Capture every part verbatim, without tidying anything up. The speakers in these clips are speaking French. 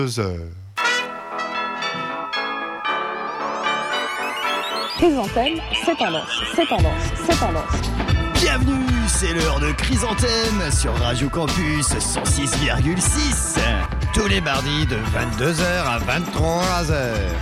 Chrysanthème, c'est tendance, c'est tendance, c'est tendance. Bienvenue, c'est l'heure de Chrysanthème sur Radio Campus cent six virgule six. Tous les mardis de vingt-deux heures à vingt-trois heures.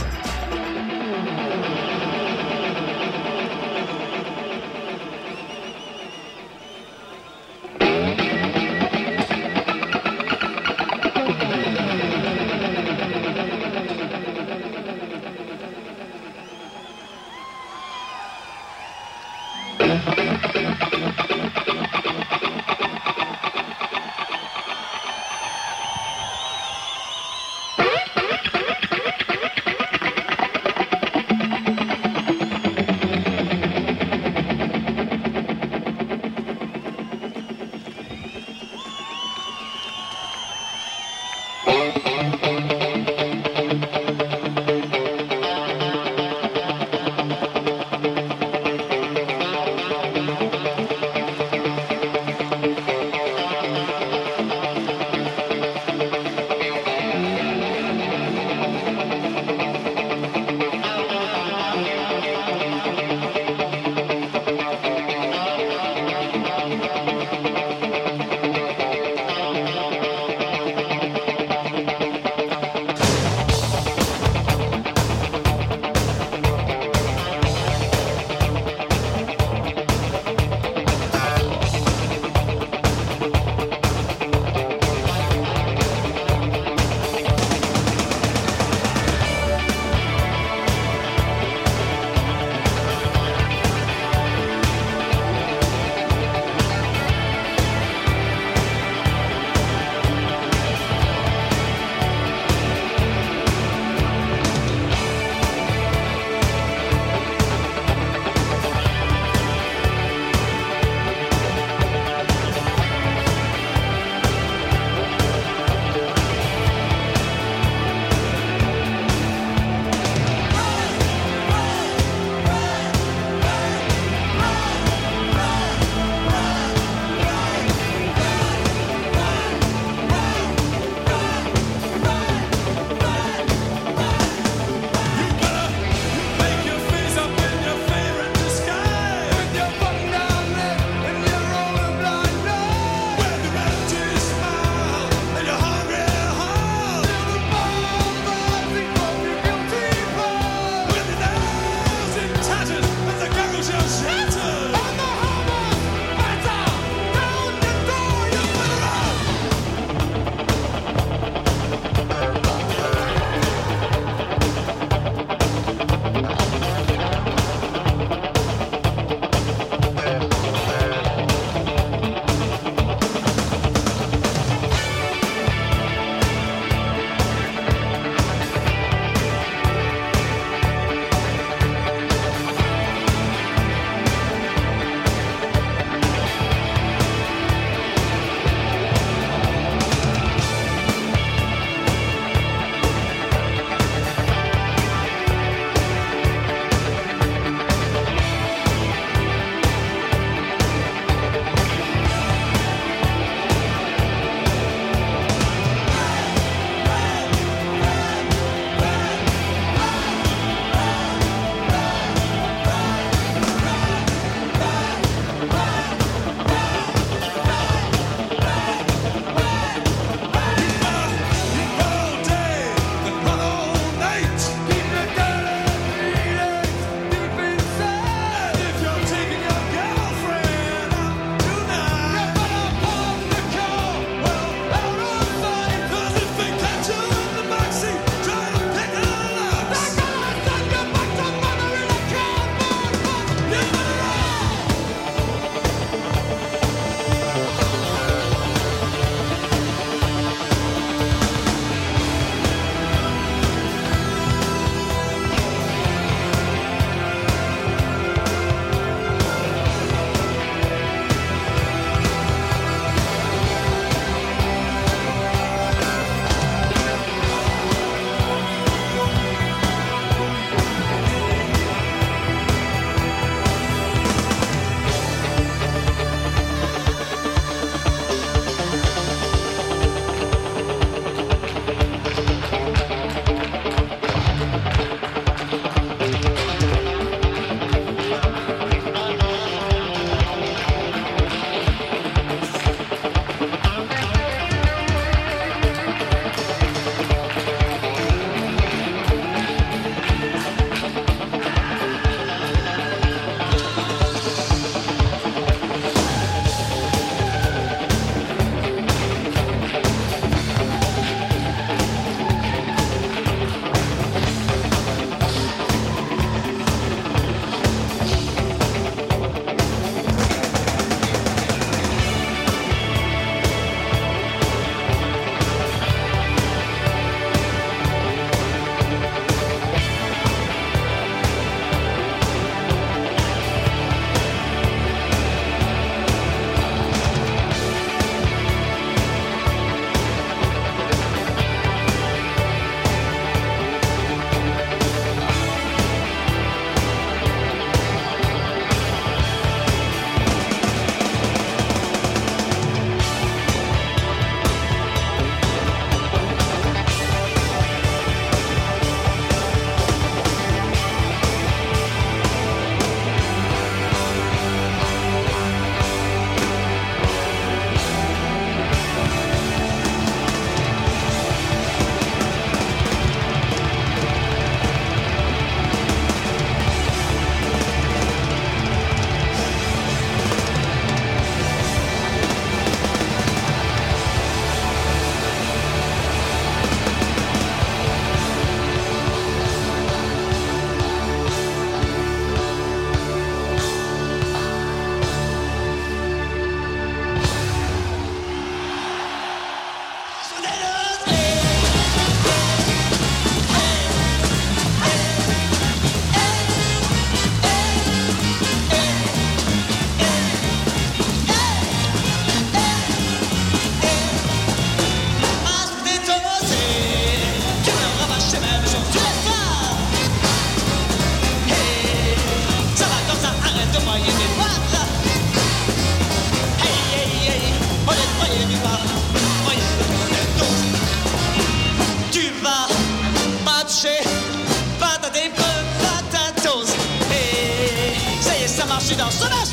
va pas toucher, patatin, patatos. Et ça y est, ça marche, dans ça marche.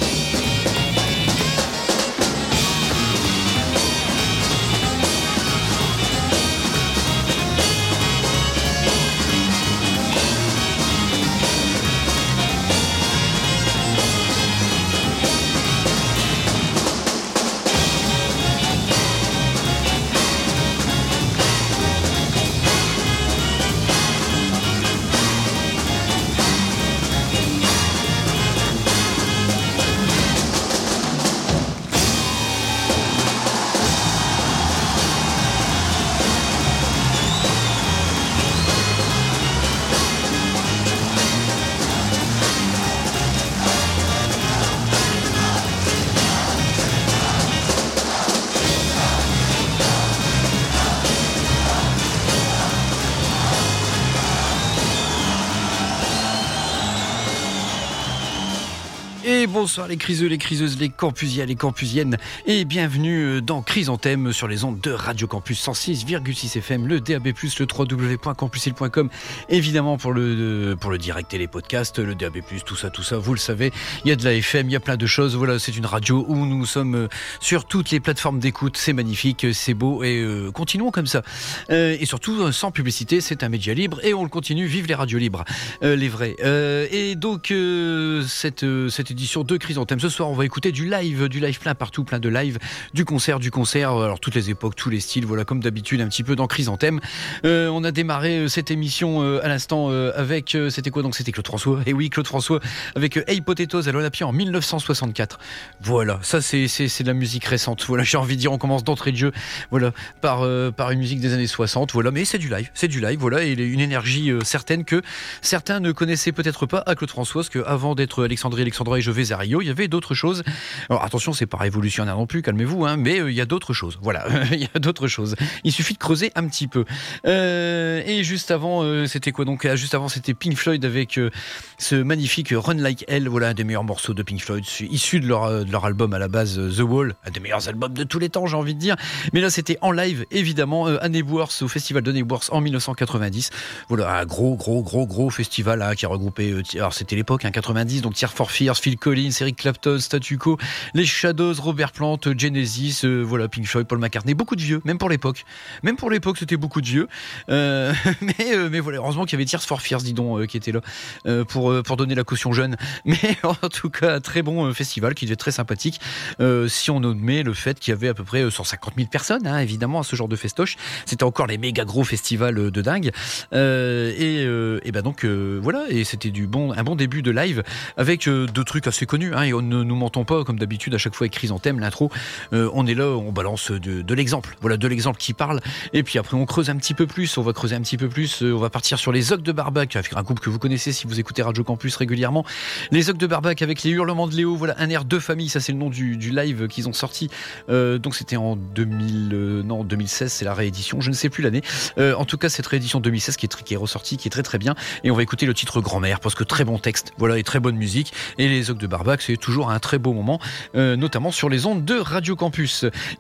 Et bonsoir les criseux, les criseuses, les campusiens, les campusiennes et bienvenue dans Chrysanthème sur les ondes de Radio Campus cent six virgule six F M, le D A B plus, le w w w point campus il point com, évidemment pour le, pour le direct et les podcasts, le D A B plus, tout ça, tout ça, vous le savez, il y a de la F M, il y a plein de choses, voilà, c'est une radio où nous sommes sur toutes les plateformes d'écoute, c'est magnifique, c'est beau et euh, continuons comme ça. Euh, et surtout, sans publicité, c'est un média libre et on le continue, vive les radios libres, euh, les vrais. Euh, et donc, euh, cette, euh, cette édition de Chrysanthème. Ce soir, on va écouter du live, du live plein partout, plein de live, du concert, du concert, alors toutes les époques, tous les styles, voilà, comme d'habitude, un petit peu dans Chrysanthème. Euh, on a démarré cette émission euh, à l'instant euh, avec, euh, c'était quoi donc? C'était Claude François. Et oui, Claude François avec euh, Hey Potatoes à l'Olympia en dix-neuf cent soixante-quatre. Voilà, ça c'est, c'est, c'est de la musique récente. Voilà, j'ai envie de dire, on commence d'entrée de jeu, voilà, par, euh, par une musique des années soixante, voilà, mais c'est du live, c'est du live, voilà, et une énergie euh, certaine que certains ne connaissaient peut-être pas à Claude François, parce qu'avant d'être Alexandrie, Alexandra et Je vais à Rio, il y avait d'autres choses. Alors attention, c'est pas révolutionnaire non plus, calmez-vous, hein, mais euh, il y a d'autres choses. Voilà, il y a d'autres choses. Il suffit de creuser un petit peu. Euh, et juste avant, euh, c'était quoi donc? Juste avant, c'était Pink Floyd avec euh, ce magnifique Run Like Hell, voilà, un des meilleurs morceaux de Pink Floyd, issu de leur, de leur album à la base The Wall, un des meilleurs albums de tous les temps, j'ai envie de dire. Mais là, c'était en live, évidemment, euh, à Nebworth, au festival de Nebworth en dix-neuf cent quatre-vingt-dix. Voilà, un gros, gros, gros, gros festival hein, qui a regroupé. Euh, alors, c'était l'époque, hein, quatre-vingt-dix, donc Tears for Fears, Phil Collins, Eric Clapton, Statu Quo, les Shadows, Robert Plant, Genesis, euh, voilà, Pink Floyd, Paul McCartney, beaucoup de vieux, même pour l'époque. Même pour l'époque, c'était beaucoup de vieux. Euh, mais, euh, mais voilà, heureusement qu'il y avait Tears for Fears, dis donc, euh, qui était là euh, pour, euh, pour donner la caution jeune. Mais en tout cas, un très bon euh, festival qui devait être très sympathique. Euh, si on admet le fait qu'il y avait à peu près euh, cent cinquante mille personnes, hein, évidemment, à ce genre de festoche. C'était encore les méga gros festivals euh, de dingue. Euh, et, euh, et ben donc, euh, voilà, et c'était du bon, un bon début de live avec euh, deux trucs assez connus. Hein, et on ne nous mentons pas, comme d'habitude, à chaque fois avec Chrysanthème, l'intro, euh, on est là, on balance de, de l'exemple. Voilà, de l'exemple qui parle. Et puis après, on creuse un petit peu plus, on va creuser un petit peu plus, euh, on va partir sur les Oggs de Barbac, avec un groupe que vous connaissez si vous écoutez Radio Campus régulièrement. Les Oggs de Barbac avec les Hurlements de Léo, voilà, un air de famille, ça c'est le nom du, du live qu'ils ont sorti. Euh, donc c'était en deux mille, euh, non, deux mille seize, c'est la réédition, je ne sais plus l'année. Euh, en tout cas, cette réédition deux mille seize qui est, qui est ressortie, qui est très très bien. Et on va écouter le titre Grand-mère, parce que très bon texte, voilà, et très bonne musique. Et les Oggs de Barbac, c'est toujours un très beau moment, euh, notamment sur les ondes de Radio Campus.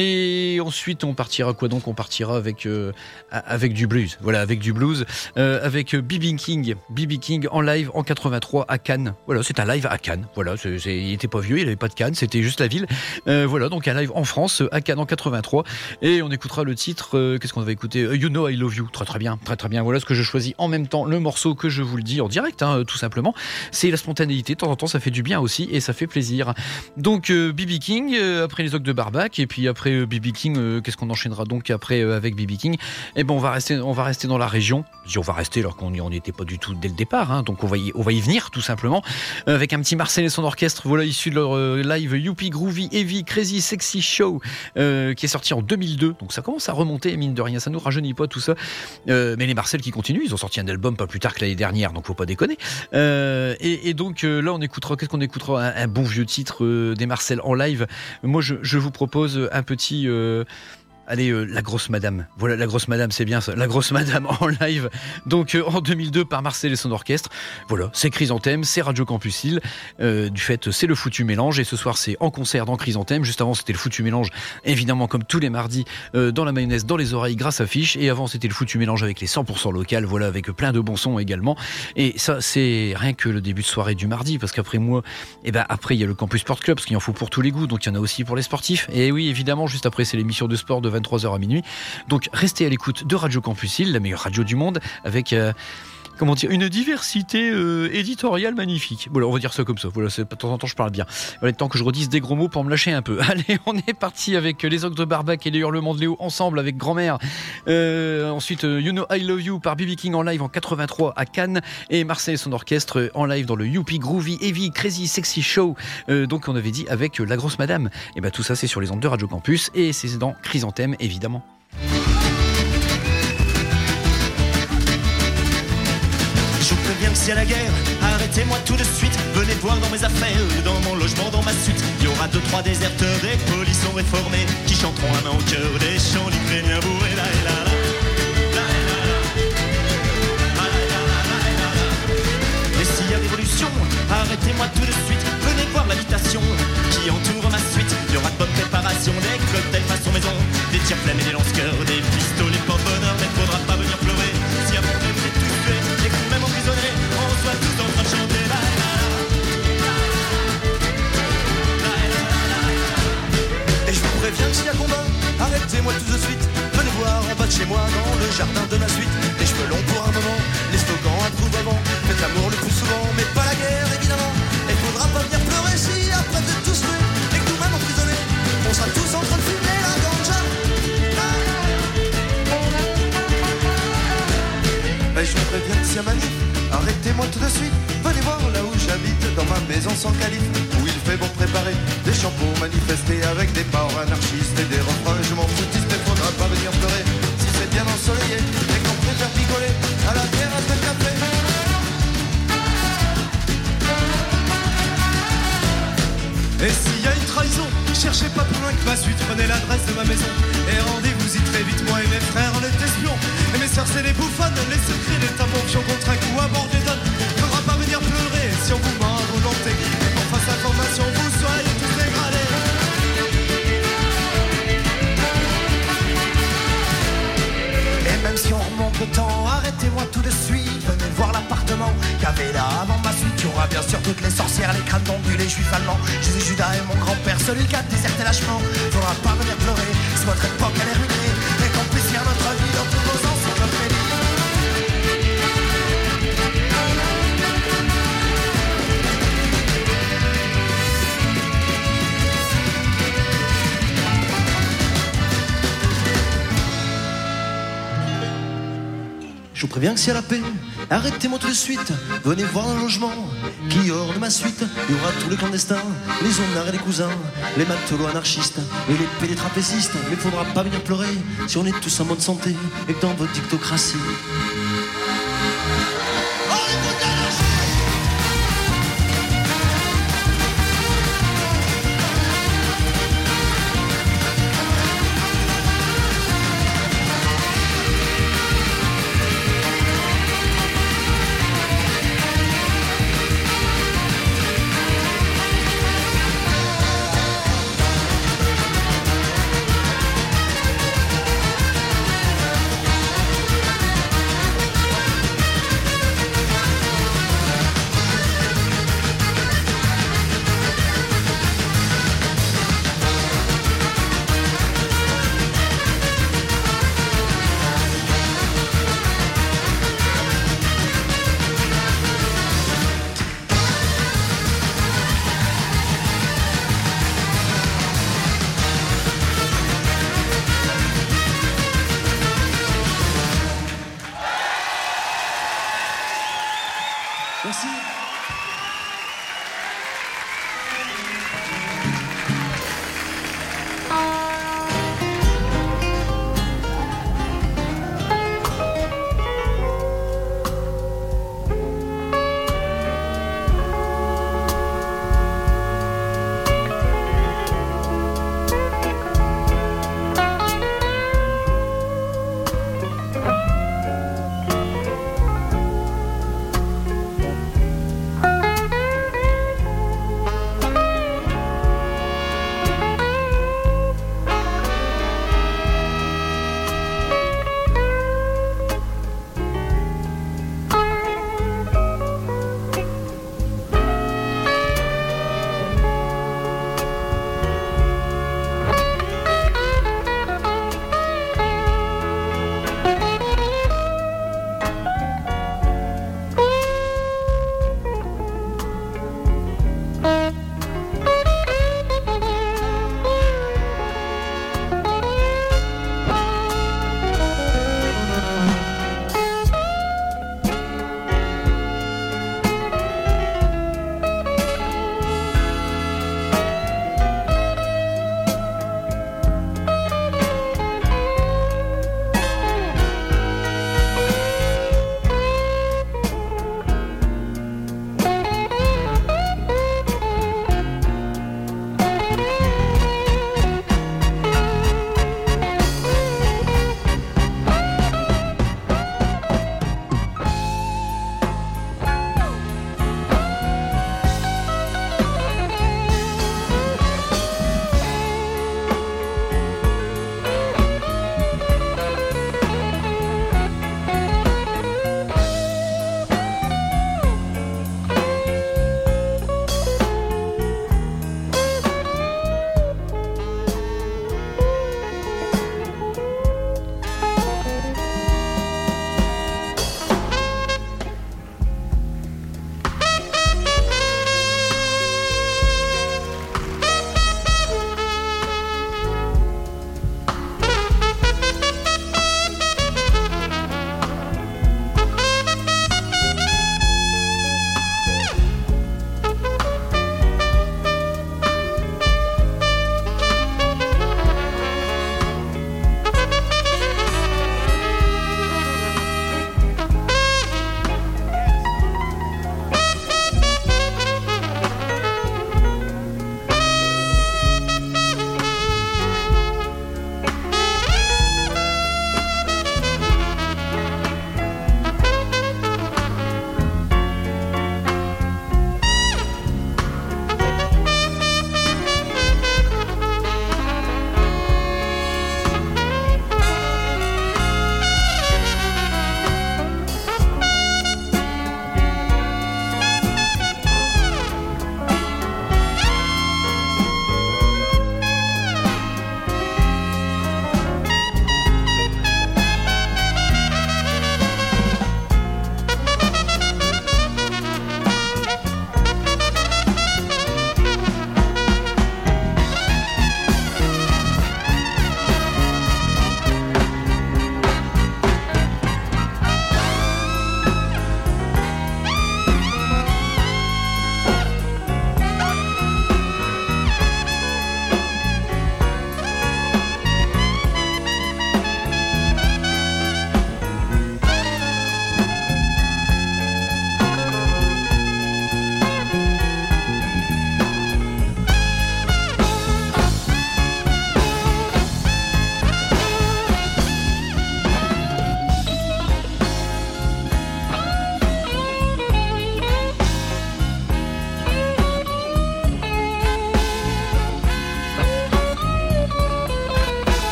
Et ensuite, on partira quoi donc? On partira avec euh, avec du blues, voilà, avec du blues, euh, avec B B King, B B King en live en quatre-vingt-trois à Cannes. Voilà, c'est un live à Cannes. Voilà, c'est, c'est, il était pas vieux, il avait pas de Cannes, c'était juste la ville. Euh, voilà, donc un live en France à Cannes en quatre-vingt-trois. Et on écoutera le titre. Euh, qu'est-ce qu'on va écouter? You Know I Love You. Très très bien, très très bien. Voilà ce que je choisis en même temps. Le morceau que je vous le dis en direct, hein, tout simplement, c'est la spontanéité. De temps en temps, ça fait du bien aussi et ça fait plaisir. Donc euh, B B King, euh, après les Oggs de Barbac, et puis après euh, B B King, euh, qu'est-ce qu'on enchaînera donc après euh, avec B B King? Eh ben on va rester, on va rester dans la région. Je dis on va rester alors qu'on n'y était pas du tout dès le départ, hein, donc on va y, on va y venir tout simplement euh, avec un petit Marcel et son orchestre. Voilà, issu de leur euh, live Youpi Groovy Heavy Crazy Sexy Show euh, qui est sorti en deux mille deux. Donc ça commence à remonter, mine de rien, ça nous rajeunit pas tout ça. Euh, mais les Marcel qui continuent, ils ont sorti un album pas plus tard que l'année dernière, donc faut pas déconner. Euh, et, et donc euh, là on écoutera, qu'est-ce qu'on écoutera? Un, un bon vieux titre euh, des Marcel en live. Moi je, je vous propose un petit euh, Allez, euh, la grosse madame. Voilà, la grosse madame, c'est bien ça. La grosse madame en live. Donc euh, en deux mille deux par Marcel et son orchestre. Voilà, c'est Chrysanthème, c'est Radio Campus Lille. Euh, du fait, c'est le foutu mélange. Et ce soir, c'est en concert dans Chrysanthème. Juste avant, c'était le foutu mélange, évidemment, comme tous les mardis, euh, dans la mayonnaise, dans les oreilles, grâce à Fiche. Et avant, c'était le foutu mélange avec les cent pour cent local. Voilà, avec plein de bons sons également. Et ça, c'est rien que le début de soirée du mardi. Parce qu'après moi, eh ben, après, il y a le Campus Sport Club, parce qu'il en faut pour tous les goûts. Donc il y en a aussi pour les sportifs. Et oui, évidemment, juste après, c'est l'émission de sport de vingt-trois heures à minuit. Donc restez à l'écoute de Radio Campus Lille, la meilleure radio du monde, avec euh, comment dire, une diversité euh, éditoriale magnifique. Voilà, on va dire ça comme ça. Voilà, c'est, de temps en temps je parle bien. Voilà, le temps que je redise des gros mots pour me lâcher un peu. Allez, on est parti avec les Ogres de Barbac et les Hurlements de Léo ensemble avec Grand-mère. Euh, ensuite, euh, You Know I Love You par B B King en live en quatre-vingt-trois à Cannes et Marseille et son orchestre en live dans le Youpi Groovy Heavy Crazy Sexy Show. Euh, donc on avait dit avec La Grosse Madame. Et ben tout ça c'est sur les ondes de Radio Campus et c'est dans Chrysanthème évidemment. Je vous préviens que c'est la guerre, arrêtez-moi tout de suite. Venez voir dans mes affaires, dans mon logement, dans ma suite. Il y aura deux, trois déserteurs, des polissons réformés qui chanteront la main au cœur des chants ukrainiens bourrés. La, la, la. Et s'il y a révolution, arrêtez-moi tout de suite. Venez voir l'habitation qui entoure ma suite. Il y aura de bonnes préparations, des cocktails façon maison, des tire-flammes et des lance-cœurs, des pistolets porte-bonheur. Mais faudra pas venir pleurer si à mon rêve vous êtes tous tués et que même emprisonnés, on soit tous en train de chanter la la la la la la. Et je vous préviens que s'il y a combat, arrêtez-moi tout de suite. Venez voir en bas de chez moi dans le jardin de ma suite. Les cheveux longs pour un moment, les slogans un trou d'avant. Faites l'amour le plus souvent, mais pas la guerre évidemment. Et faudra pas venir pleurer si après vous êtes tous tués et que nous-mêmes emprisonnés, on sera tous en train de fumer la ganja. Et je vous préviens que c'est manif, arrêtez-moi tout de suite. Venez voir là où j'habite, dans ma maison sans calife, où il fait bon préparer des chants pour manifester avec des paroles anarchistes et des refrains. Je m'en foutiste, mais faudra pas venir pleurer si c'est bien ensoleillé et qu'on préfère picoler à la terrasse de café. Et s'il y a une trahison, cherchez pas plus loin que ma suite. Prenez l'adresse de ma maison et rendez-vous y très vite. Moi et mes frères, on est espions, et mes sœurs c'est les bouffonnes, les secrets, les tambours qui ont contre un coup à bord des donnes. Faudra pas venir pleurer si on vous ment à volonté et qu'en face d'information vous soyez tous dégradés. Et même si on remonte le temps, arrêtez-moi tout de suite. Venez voir l'appartement qu'avait là avant ma suite. Il y aura bien sûr toutes les sorcières, les crânes tondus, les juifs allemands, Jésus, Judas et mon grand-père, celui qui a déserté lâchement. Faudra pas venir pleurer si votre époque elle est ruinée et qu'on puisse faire notre vie dans tous nos encyclopédies. Je vous préviens que c'est la paix, arrêtez-moi tout de suite. Venez voir un logement qui hors de ma suite. Il y aura tous les clandestins, les honnards et les cousins, les matelots anarchistes et les pédétrapécistes. Mais faudra pas venir pleurer si on est tous en bonne santé et que dans votre dictocratie Merci.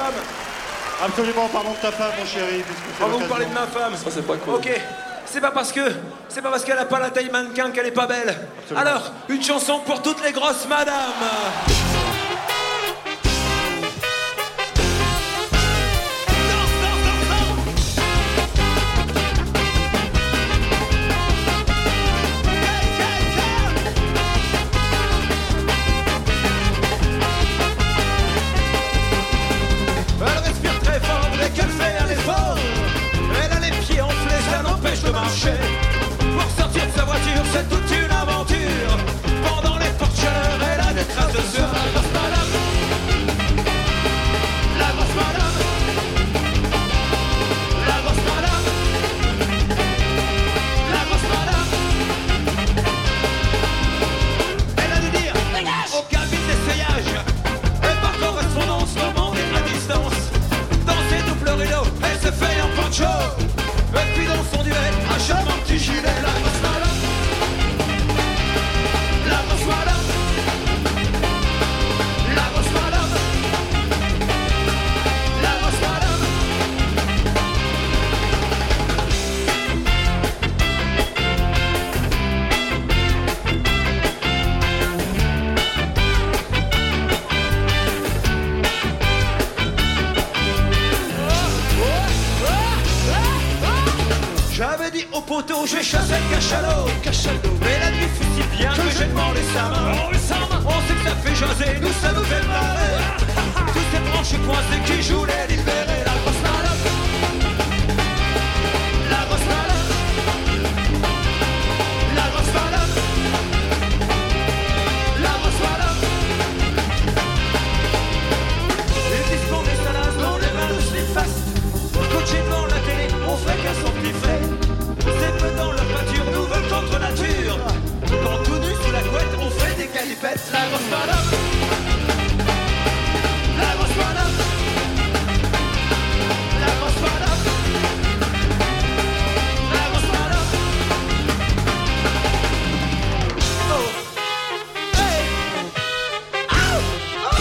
femme? Absolument, parlons de ta femme, mon chéri, puisque c'est Oh, vous me l'occasion. parlez de ma femme? Ça, c'est pas cool. Ok, c'est pas parce que c'est pas parce qu'elle a pas la taille mannequin qu'elle est pas belle. Absolument. Alors, une chanson pour toutes les grosses madames. Elle respire très fort dès qu'elle fait un effort. Elle a les pieds enflés, ça l'empêche de marcher. Pour sortir de sa voiture, c'est toute une aventure. Pendant les portes chaleur, elle a des traces de sueur. La grosse madame, la grosse madame, la grosse madame, la grosse madame. Elle a dû dire au cabine d'essayage. Et par correspondance, comment est à distance. Dans ses doubles rideaux, elle se fait en poncho. Et puis dans son duvet, achète mon petit gilet. La grosse madame, la grosse madame, la grosse madame, la grosse madame. J'avais dit au poteau, je vais chasser le cachalot. Mais la nuit fut si bien que j'ai demandé sa main. On sait que ça fait jaser, nous ça nous fait marrer. Toutes ces branches coincées qui jouent les libérés. La grosse madame, la grosse madame, la grosse madame, la grosse madame. Les discours des salades, on les mains de slip fast. Coaché devant la télé, on fait qu'à son petit fait. C'est peu dans leur pâture, nouvelle contre nature. Quand tout nu sous la couette, on fait des calipettes. La grosse madame, la grosse madame, la grosse madame, la grosse madame. Oh, hey, oh, oh.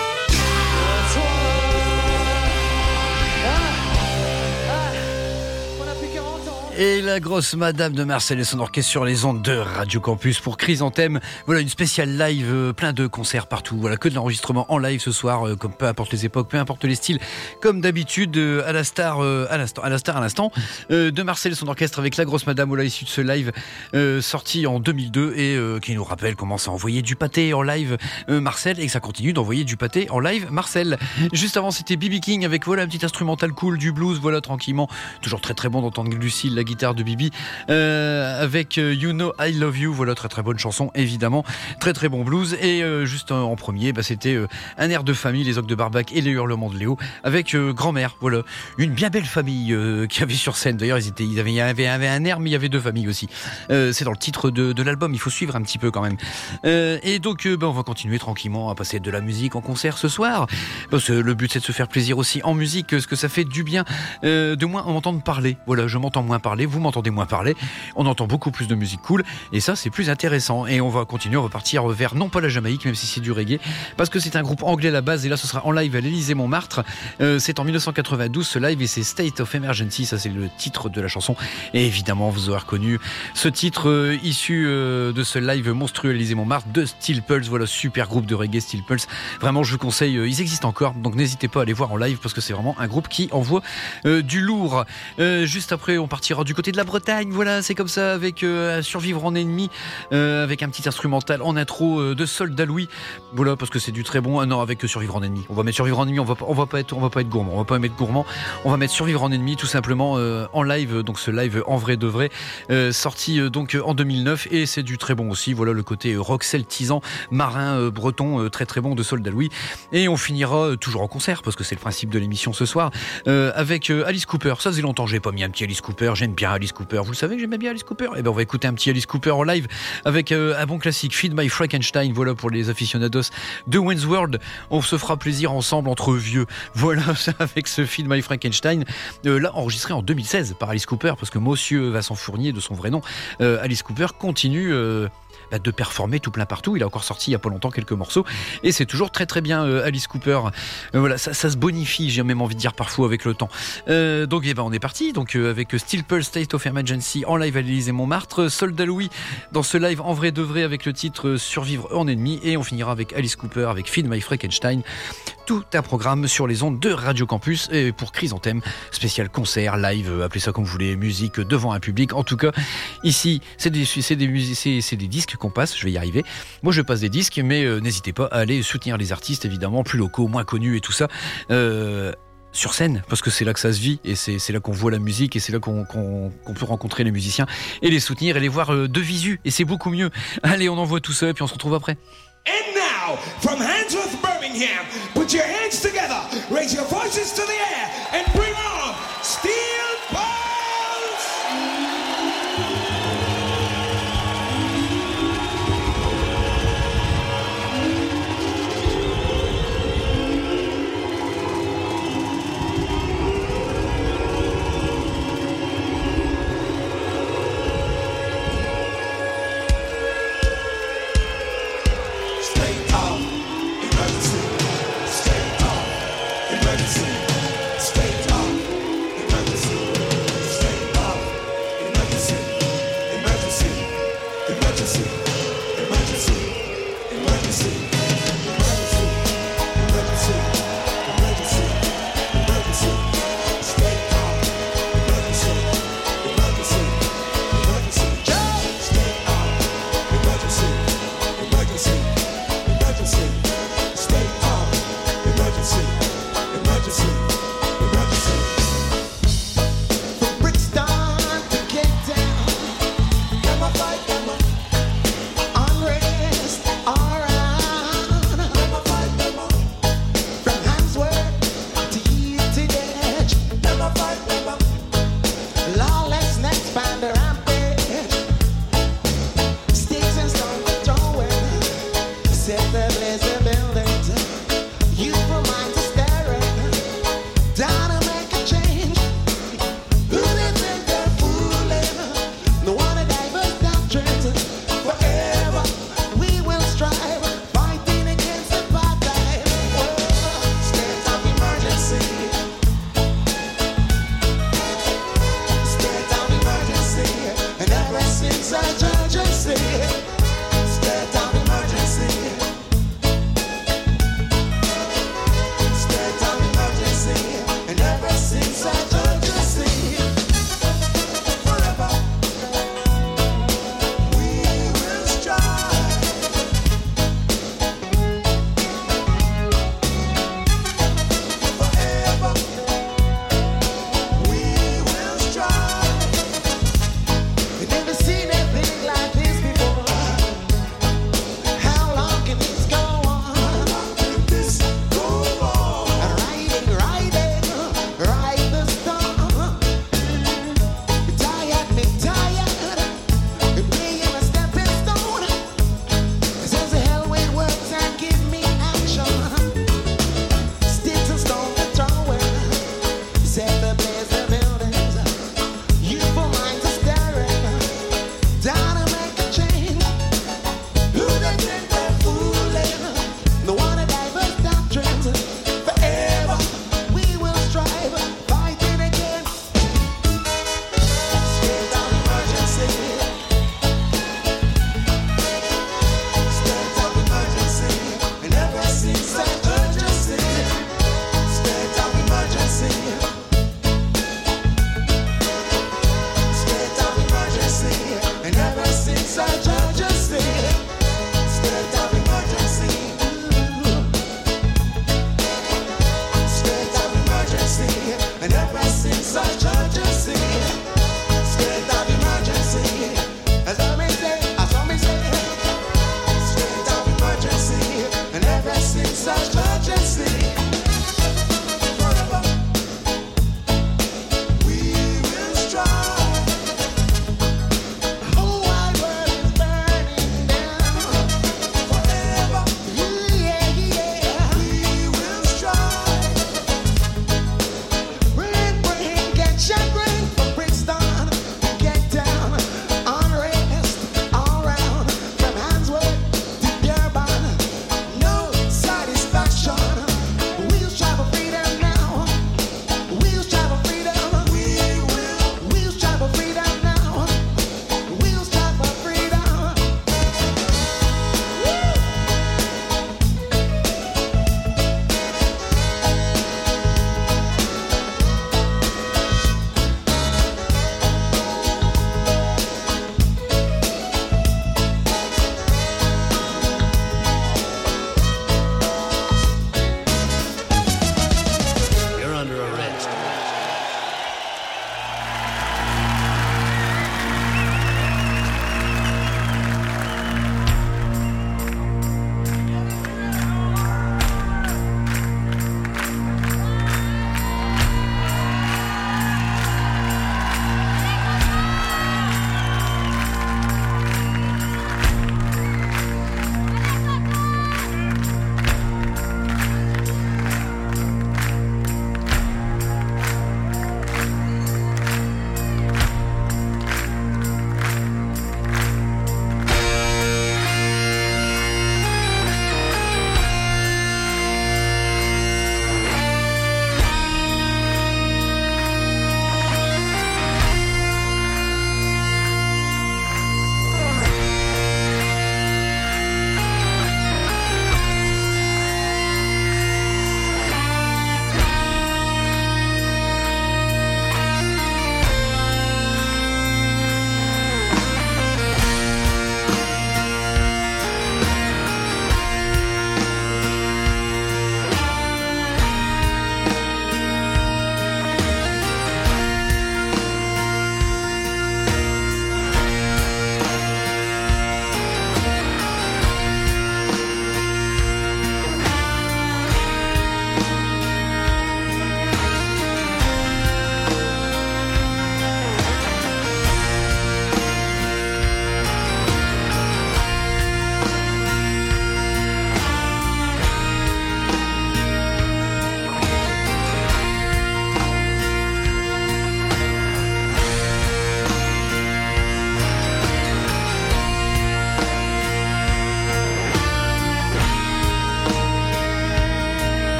On a plus quarante ans. Et la grosse madame de Marcel et son orchestre sur les ondes de Radio Campus pour Chrysanthème. Voilà une spéciale live, euh, plein de concerts partout. Voilà que de l'enregistrement en live ce soir, euh, comme peu importe les époques, peu importe les styles, comme d'habitude euh, à la star, euh, à l'instant, à la star à l'instant euh, de Marcel et son orchestre avec la grosse madame. Voilà issu de ce live euh, sorti en deux mille deux et euh, qui nous rappelle comment ça envoyait du pâté en live euh, Marcel et que ça continue d'envoyer du pâté en live Marcel. Juste avant c'était B B King avec voilà un petit instrumental cool du blues, voilà tranquillement, toujours très très bon d'entendre Lucille, la guitare de Bibi euh, avec euh, You Know I Love You, voilà très très bonne chanson évidemment, très très bon blues. Et euh, juste en, en premier bah, c'était euh, un air de famille, les Ogres de Barbac et les Hurlements de Léo avec euh, grand-mère, voilà une bien belle famille euh, qui avait sur scène. D'ailleurs ils étaient, ils avaient, il y avait, avait un air mais il y avait deux familles aussi, euh, c'est dans le titre de, de l'album, il faut suivre un petit peu quand même. Euh, et donc euh, bah, on va continuer tranquillement à passer de la musique en concert ce soir parce que le but c'est de se faire plaisir aussi en musique, ce que ça fait du bien euh, de moins m'entendre parler. Voilà, je m'entends moins parler, vous m'entendez moins parler, on entend beaucoup plus de musique cool et ça c'est plus intéressant. Et on va continuer, on va partir vers non pas la Jamaïque même si c'est du reggae parce que c'est un groupe anglais à la base et là ce sera en live à l'Élysée-Montmartre. Euh, c'est en dix-neuf cent quatre-vingt-douze ce live et c'est State of Emergency, ça c'est le titre de la chanson. Et évidemment vous aurez reconnu ce titre euh, issu euh, de ce live monstrueux à l'Élysée-Montmartre de Steel Pulse. Voilà, super groupe de reggae Steel Pulse, vraiment je vous conseille, euh, ils existent encore donc n'hésitez pas à aller voir en live parce que c'est vraiment un groupe qui envoie euh, du lourd. Euh, juste après on partira du côté de la Bretagne, voilà c'est comme ça avec euh, Survivre en ennemi euh, avec un petit instrumental en intro euh, de Soldat Louis, voilà parce que c'est du très bon. Ah non, avec Survivre en ennemi, on va mettre Survivre en ennemi, on va, on va pas être on va pas être gourmand, on va pas mettre gourmand, on va mettre Survivre en ennemi tout simplement euh, en live, donc ce live en vrai de vrai euh, sorti euh, donc en deux mille neuf et c'est du très bon aussi. Voilà le côté euh, rock celtisant marin euh, breton euh, très très bon de Soldat Louis. Et on finira euh, toujours en concert parce que c'est le principe de l'émission ce soir euh, avec euh, Alice Cooper. Ça faisait longtemps que j'ai pas mis un petit Alice Cooper, j'aime bien Alice Cooper, vous le savez que j'aimais bien Alice Cooper. Et ben on va écouter un petit Alice Cooper en live avec euh, un bon classique, Feed My Frankenstein. Voilà pour les aficionados de Wayne's World, on se fera plaisir ensemble entre vieux, voilà avec ce Feed My Frankenstein euh, là enregistré en deux mille seize par Alice Cooper parce que Monsieur Vincent Fournier de son vrai nom, euh, Alice Cooper continue euh, bah, de performer tout plein partout. Il a encore sorti il y a pas longtemps quelques morceaux et c'est toujours très très bien. euh, Alice Cooper, euh, voilà, ça, ça se bonifie, j'ai même envie de dire parfois avec le temps. Euh, donc eh ben, on est parti donc euh, avec Steel Pulse State of Emergency en live à l'Élysée Montmartre, Soldat Louis dans ce live en vrai de vrai avec le titre Survivre en ennemi, et on finira avec Alice Cooper avec Feed My Frankenstein. Tout un programme sur les ondes de Radio Campus et pour Chrysanthème, spécial concert, live, appelez ça comme vous voulez, musique devant un public. En tout cas, ici, c'est des, c'est des, musiques, c'est, c'est des disques qu'on passe, je vais y arriver. Moi, je passe des disques, mais euh, n'hésitez pas à aller soutenir les artistes, évidemment, plus locaux, moins connus et tout ça. Euh, sur scène, parce que c'est là que ça se vit et c'est, c'est là qu'on voit la musique et c'est là qu'on, qu'on, qu'on peut rencontrer les musiciens et les soutenir et les voir euh, de visu, et c'est beaucoup mieux. Allez, on envoie tout ça et puis on se retrouve après. And now, from Handsworth, Birmingham, put your hands together, raise your voices to the air, and bring on Steel Pulse! State of emergency. State of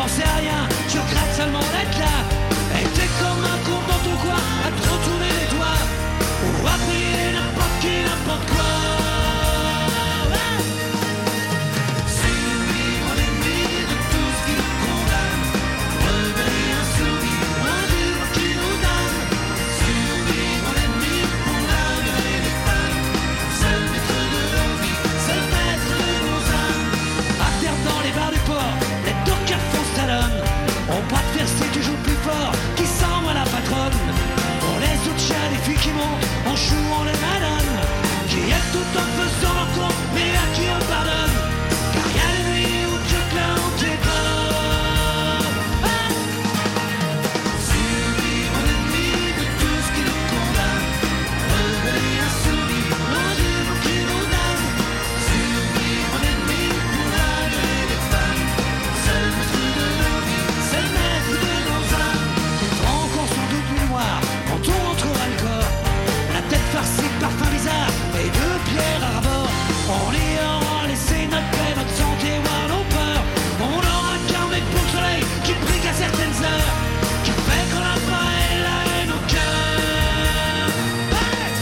pensais à rien, tu regrettes seulement d'être là. Et t'es comme un con dans ton coin, à te retourner les doigts, ou à prier n'importe qui, n'importe quoi. On pas de faire c'est toujours plus fort, qui sent moi la patronne. On laisse autres chats les filles qui montent, en jouant les madames, qui aiment tout en faisant leur con, mais à qui on pardonne. Car y'a les nuits où tu clames tes pas. Ah Subir mon ennemi de tout ce qui nous condamne, rebelle insoumis, loin du monde qui nous donne. Subir mon ennemi pour adorer les femmes, seul maître de nos vies, seul maître de nos âmes. Encore sans doute mémoire quand on entrera le corps, la tête farcie de parfums bizarres et de pierres à rabord. On y aura laissé notre paix, notre santé, voire nos peurs. On aura qu'un mec pour le soleil qui brille à certaines heures, qui fait qu'on a pas la haine au cœur. Hey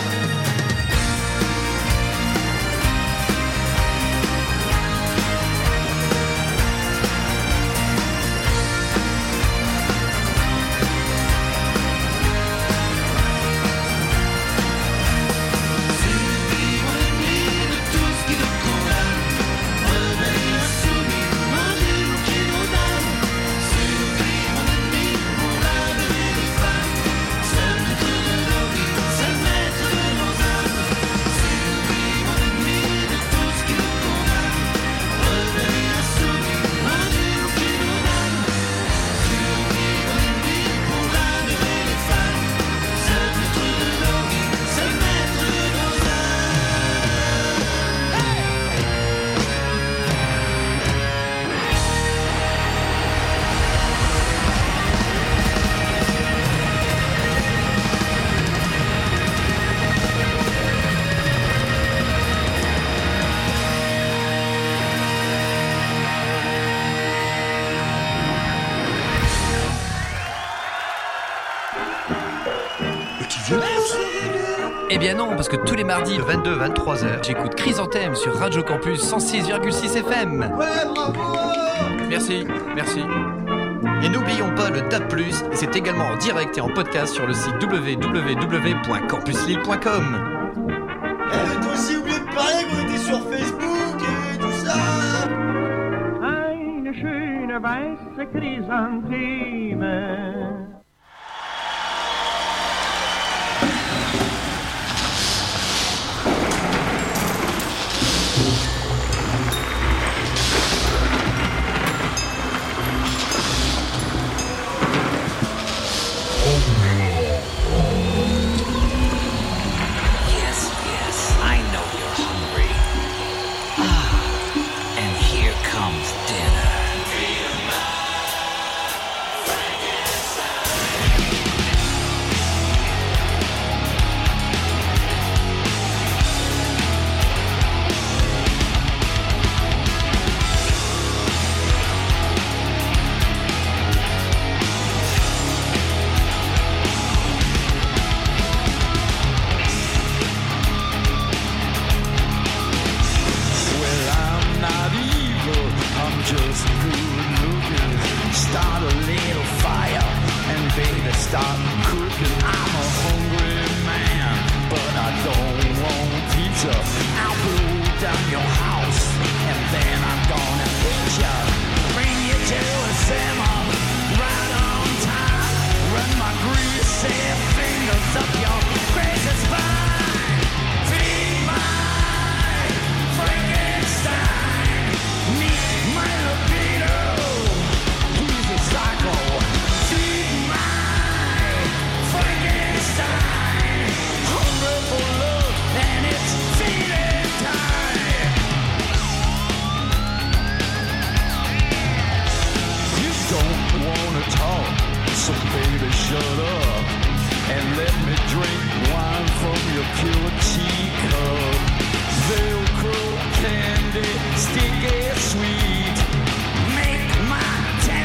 Subir mon ennemi de tout ce qui nous condamne, rebelle insoumis, loin du monde qui nous donne. Subir mon ennemi pour adorer les femmes, seul maître de nos vies, seul maître de nos âmes. Subir mon ennemi de tout ce qui nous condamne, rebelle insoumis, loin du monde qui nous donne. Subir mon ennemi pour adorer les femmes, seul maître de nos vies, seul maître de nos âmes. Eh bien non, parce que tous les mardis de vingt-deux à vingt-trois heures, j'écoute Chrysanthème sur Radio Campus cent six virgule six F M. Ouais, bravo. Merci, merci. Et n'oublions pas le D A B plus, et c'est également en direct et en podcast sur le site w w w point campus lille point com. Eh, toi aussi, oublié de parler qu'on était sur Facebook et tout ça. Eine schöne weiße Chrysantheme. Yes, yes, I know you're hungry. Ah, and here comes dinner. Well, I'm not evil, I'm just good looking. Start a little fire and baby start cooking. I'm a hungry man, but I don't want pizza. I'll blow down your house and then I'm gonna hit ya. Bring you to a simmer right on time. Run my greasy fingers up your crazy spine. Feed my Frankenstein. Meet my libido. He's a psycho. Feed my Frankenstein. Hungry for love and it's feeding time. You don't wanna talk, so baby shut up and let me drink wine from your pure teacup. Velcro candy, sticky sweet. Make my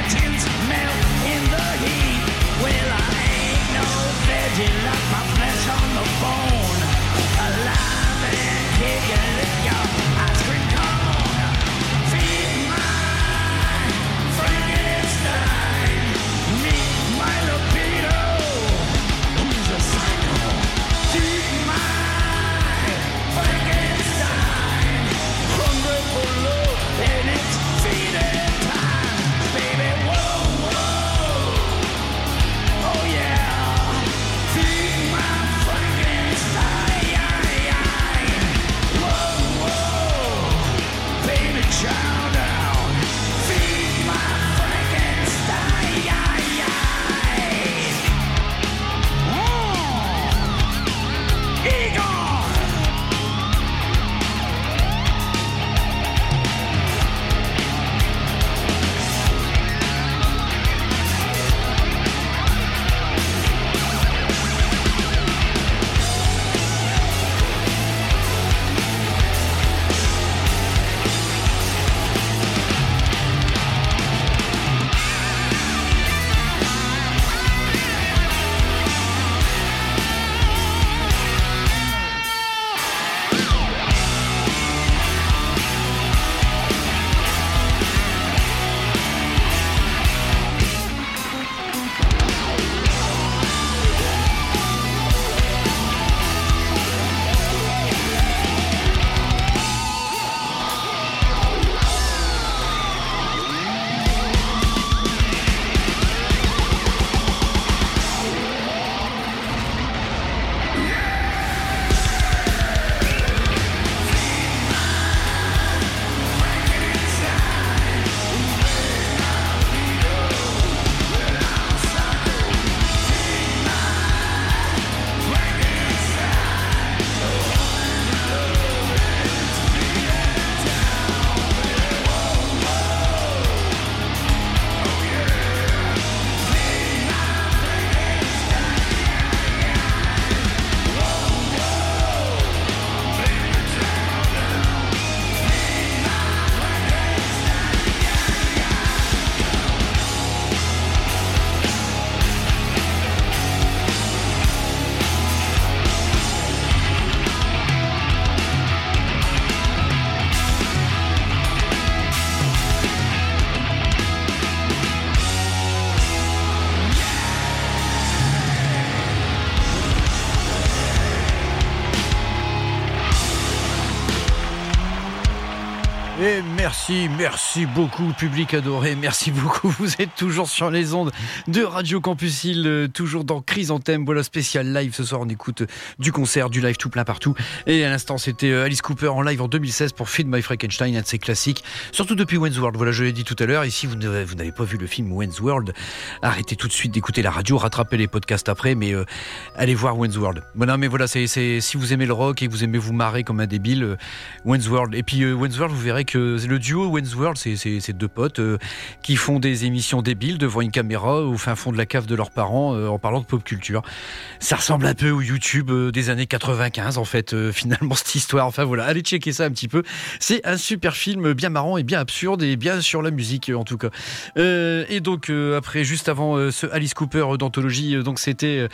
Et merci, merci beaucoup, public adoré, merci beaucoup. Vous êtes toujours sur les ondes de Radio Campus Lille, toujours dans Chrysanthème. Voilà, spécial live ce soir. On écoute du concert, du live tout plein partout. Et à l'instant, c'était Alice Cooper en live en deux mille seize pour Feed My Frankenstein, un de ses classiques, surtout depuis Wayne's World. Voilà, je l'ai dit tout à l'heure. Et si vous n'avez, vous n'avez pas vu le film Wayne's World, arrêtez tout de suite d'écouter la radio, rattrapez les podcasts après, mais euh, allez voir Wayne's World. Bon, non, mais voilà, c'est, c'est, si vous aimez le rock et que vous aimez vous marrer comme un débile, euh, Wayne's World. Et puis euh, Wayne's World, vous verrez que le duo Wayne's World, c'est, c'est, c'est deux potes euh, qui font des émissions débiles devant une caméra au fin fond de la cave de leurs parents euh, en parlant de pop culture. Ça ressemble un peu au YouTube euh, des années quatre-vingt-quinze en fait, euh, finalement cette histoire. Enfin voilà, allez checker ça un petit peu. C'est un super film bien marrant et bien absurde et bien sur la musique euh, en tout cas. Euh, et donc euh, après, juste avant euh, ce Alice Cooper euh, d'anthologie, euh, donc c'était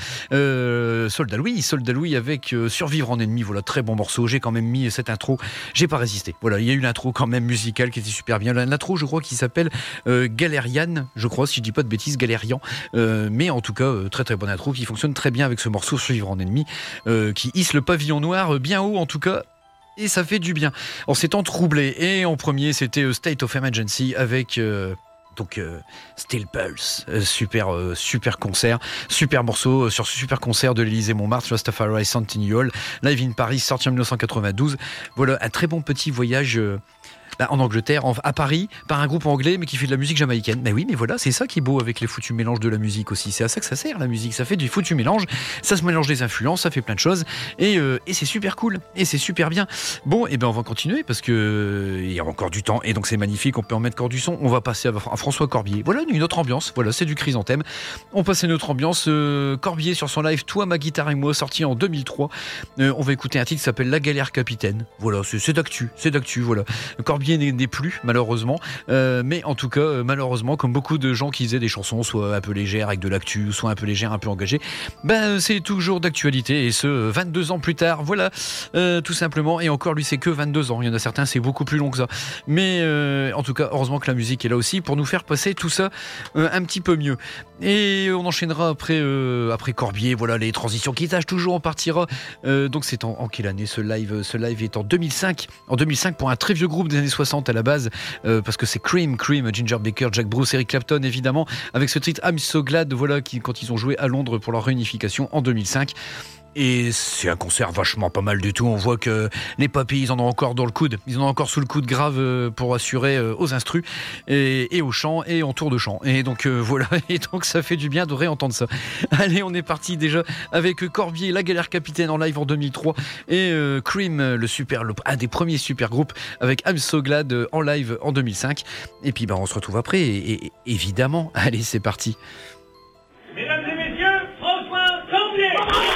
euh, Soldat Louis, Soldat Louis avec euh, Survivre en ennemi. Voilà, très bon morceau. J'ai quand même mis cette intro. J'ai pas résisté. Voilà, il y a eu l'intro quand même musicale qui était super bien. L'intro, je crois qu'il s'appelle euh, Galérian, je crois, si je dis pas de bêtises, Galérian. Euh, mais en tout cas, euh, très très bonne intro qui fonctionne très bien avec ce morceau Survivre en ennemi, euh, qui hisse le pavillon noir euh, bien haut en tout cas. Et ça fait du bien en ces temps troublés. Et en premier, c'était euh, State of Emergency avec euh, donc euh, Steel Pulse, euh, super euh, super concert, super morceau euh, sur ce super concert de l'Élysée Montmartre, Rastafari Centennial, live in Paris, sorti en dix-neuf cent quatre-vingt-douze. Voilà un très bon petit voyage. Euh, en Angleterre, à Paris, par un groupe anglais mais qui fait de la musique jamaïcaine. Mais oui, mais voilà, c'est ça qui est beau avec les foutus mélanges de la musique aussi. C'est à ça que ça sert la musique, ça fait du foutu mélange, ça se mélange des influences, ça fait plein de choses et, euh, et c'est super cool et c'est super bien. Bon, et ben on va continuer parce que il y a encore du temps et donc c'est magnifique. On peut en mettre encore du son. On va passer à François Corbier. Voilà une autre ambiance. Voilà, c'est du Chrysanthème. On passe à une autre ambiance. Euh, Corbier sur son live Toi, ma guitare et moi, sorti en deux mille trois. Euh, on va écouter un titre qui s'appelle La Galère Capitaine. Voilà, c'est, c'est d'actu, c'est d'actu. Voilà, Corbier n'est plus malheureusement euh, mais en tout cas euh, malheureusement comme beaucoup de gens qui faisaient des chansons soit un peu légères avec de l'actu, soit un peu légères, un peu engagées, ben c'est toujours d'actualité et ce vingt-deux ans plus tard. Voilà, euh, tout simplement. Et encore lui c'est que vingt-deux ans, il y en a certains c'est beaucoup plus long que ça, mais euh, en tout cas heureusement que la musique est là aussi pour nous faire passer tout ça euh, un petit peu mieux. Et on enchaînera après euh, après Corbier. Voilà les transitions qui tâchent toujours, on partira euh, donc c'est en, en quelle année ce live? Ce live est en deux mille cinq, en deux mille cinq pour un très vieux groupe des années soixante à la base, euh, parce que c'est Cream, Cream, Ginger Baker, Jack Bruce, Eric Clapton évidemment, avec ce titre I'm So Glad, voilà, qui, quand ils ont joué à Londres pour leur réunification en deux mille cinq. Et c'est un concert vachement pas mal du tout. On voit que les papilles, ils en ont encore dans le coude. Ils en ont encore sous le coude grave pour assurer aux instrus et, et au chant et en tour de chant. Et donc euh, voilà. Et donc ça fait du bien de réentendre ça. Allez, on est parti déjà avec Corbier, La Galère Capitaine en live en deux mille trois et euh, Cream, le super, le, un des premiers super groupes avec I'm So Glad en live en deux mille cinq. Et puis bah, on se retrouve après. Et, et évidemment, allez, c'est parti. Mesdames et messieurs, François Corbier.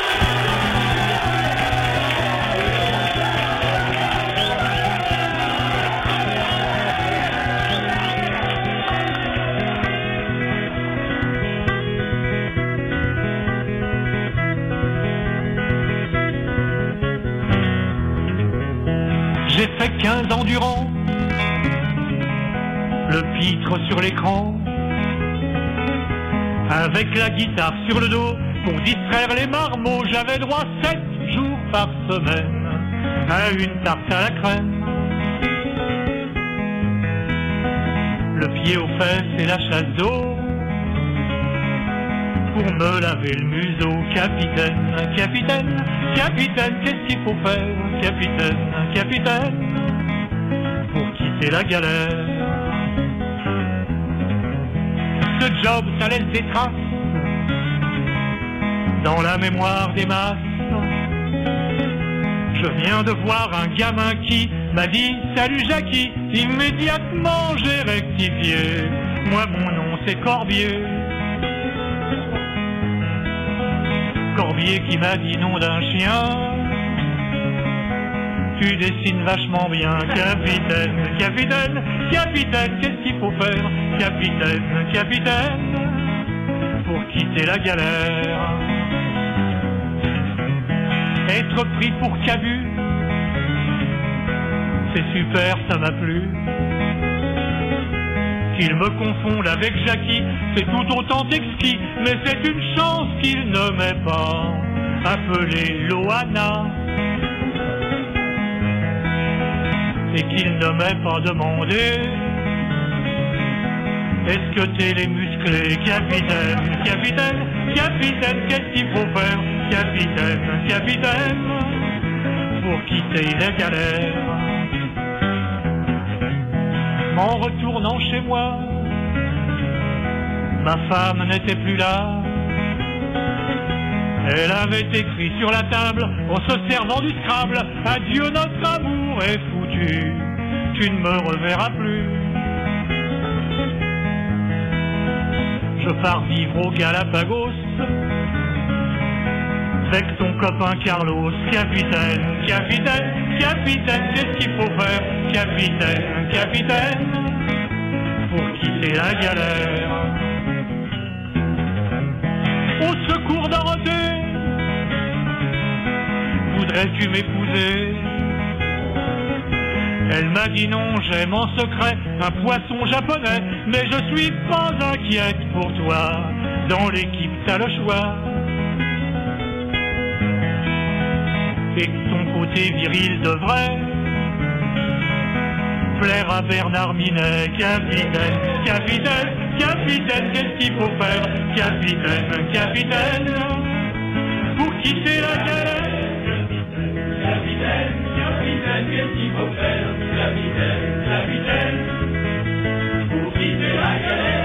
J'ai fait quinze ans durant, le pitre sur l'écran, avec la guitare sur le dos, pour distraire les marmots, j'avais droit sept jours par semaine à une tarte à la crème. Le pied aux fesses et la chasse d'eau, pour me laver le museau. Capitaine, capitaine, capitaine, qu'est-ce qu'il faut faire? Capitaine, capitaine, pour quitter la galère. Ce job, ça laisse des traces dans la mémoire des masses. Je viens de voir un gamin qui m'a dit « Salut Jackie !» Immédiatement j'ai rectifié. Moi mon nom c'est Corbier. Corbier qui m'a dit nom d'un chien. Tu dessines vachement bien, capitaine, capitaine, capitaine, qu'est-ce qu'il faut faire? Capitaine, capitaine, pour quitter la galère. Être pris pour Cabu, c'est super, ça m'a plu. Qu'il me confonde avec Jackie, c'est tout autant exquis, mais c'est une chance qu'il ne m'ait pas appelé Loana. et qu'il ne m'ait pas demandé. Est-ce que t'es les musclés, capitaine, capitaine, capitaine, qu'est-ce qu'il faut faire, capitaine, capitaine, pour quitter les galères? En retournant chez moi, ma femme n'était plus là. Elle avait écrit sur la table, en se servant du Scrabble, adieu notre amour est foutu, tu ne me reverras plus. Je pars vivre au Galapagos avec ton copain Carlos. Capitaine, capitaine, capitaine, qu'est-ce qu'il faut faire, capitaine, capitaine, pour quitter la galère? Au secours Dorothée, voudrais-tu m'épouser? Elle m'a dit non, j'aime en secret un poisson japonais, mais je suis pas inquiète pour toi, dans l'équipe t'as le choix. Et ton côté viril devrait plaire à Bernard Minet. Capitaine, capitaine, capitaine, qu'est-ce qu'il faut faire, capitaine, capitaine, pour quitter la galère? Capitaine, capitaine, qu'est-ce qu'il faut faire, capitaine, capitaine, pour quitter la galère?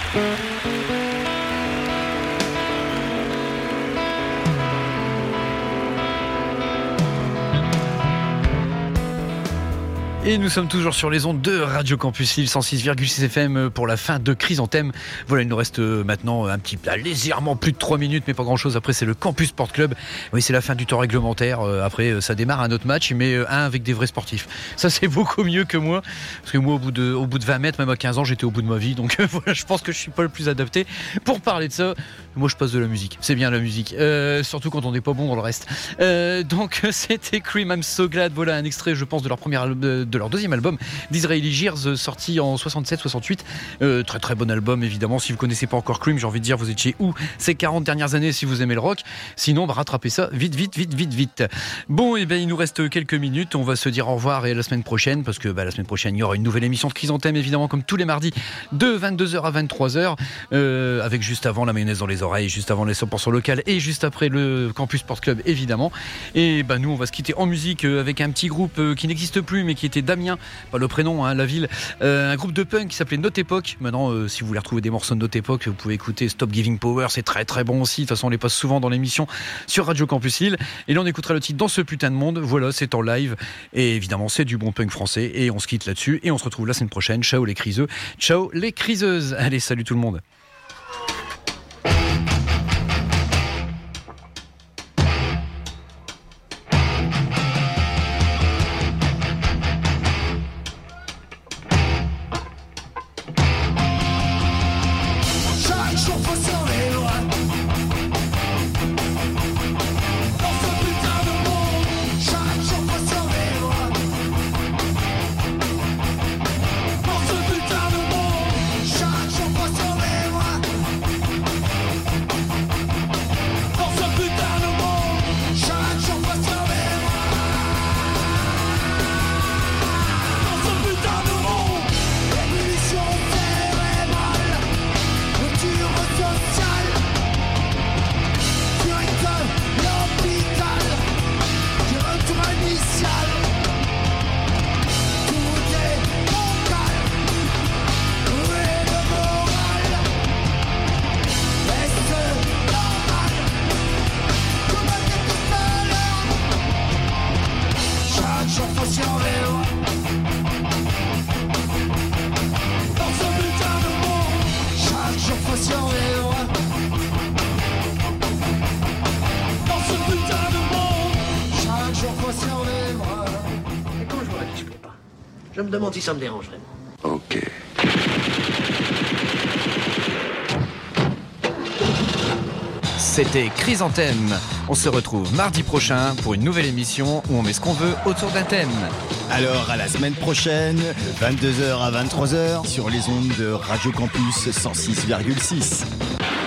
Et nous sommes toujours sur les ondes de Radio Campus Lille cent six virgule six F M pour la fin de Chrysanthème. Voilà, il nous reste maintenant un petit là, légèrement plus de trois minutes, mais pas grand chose. Après, c'est le Campus Sport Club. Oui, c'est la fin du temps réglementaire. Après, ça démarre un autre match, mais un avec des vrais sportifs. Ça, c'est beaucoup mieux que moi. Parce que moi, au bout de, au bout de vingt mètres, même à quinze ans, j'étais au bout de ma vie. Donc voilà, je pense que je suis pas le plus adapté pour parler de ça. Moi, je passe de la musique. C'est bien la musique. Euh, surtout quand on n'est pas bon dans le reste. Euh, donc, c'était Cream, I'm So Glad. Voilà un extrait, je pense, de leur premier album, de leur deuxième album, d'Israeli Gears, sorti en soixante-sept soixante-huit. Euh, très très bon album, évidemment. Si vous connaissez pas encore Cream, j'ai envie de dire, vous étiez où ces quarante dernières années si vous aimez le rock. Sinon, bah, rattrapez ça vite, vite, vite, vite, vite. Bon, et bien, il nous reste quelques minutes. On va se dire au revoir et à la semaine prochaine, parce que bah, la semaine prochaine, il y aura une nouvelle émission de Chrysanthème, évidemment, comme tous les mardis, de vingt-deux heures à vingt-trois heures, euh, avec juste avant la mayonnaise dans les oreilles, juste avant les cent pour cent local et juste après le Campus Sport Club, évidemment. Et bah, nous, on va se quitter en musique avec un petit groupe qui n'existe plus, mais qui était Damien, pas le prénom, hein, la ville, euh, un groupe de punk qui s'appelait Notre Époque. Maintenant, euh, si vous voulez retrouver des morceaux de Notre Époque, vous pouvez écouter Stop Giving Power, c'est très très bon aussi. De toute façon, on les passe souvent dans l'émission sur Radio Campus Lille. Et là, on écoutera le titre Dans ce putain de monde. Voilà, c'est en live. Et évidemment, c'est du bon punk français. Et on se quitte là-dessus. Et on se retrouve la semaine prochaine. Ciao les criseux. Ciao les criseuses. Allez, salut tout le monde. Je me demande si ça me dérange vraiment. Ok. C'était Chrysanthème. On se retrouve mardi prochain pour une nouvelle émission où on met ce qu'on veut autour d'un thème. Alors à la semaine prochaine, vingt-deux heures à vingt-trois heures, sur les ondes de Radio Campus cent six virgule six.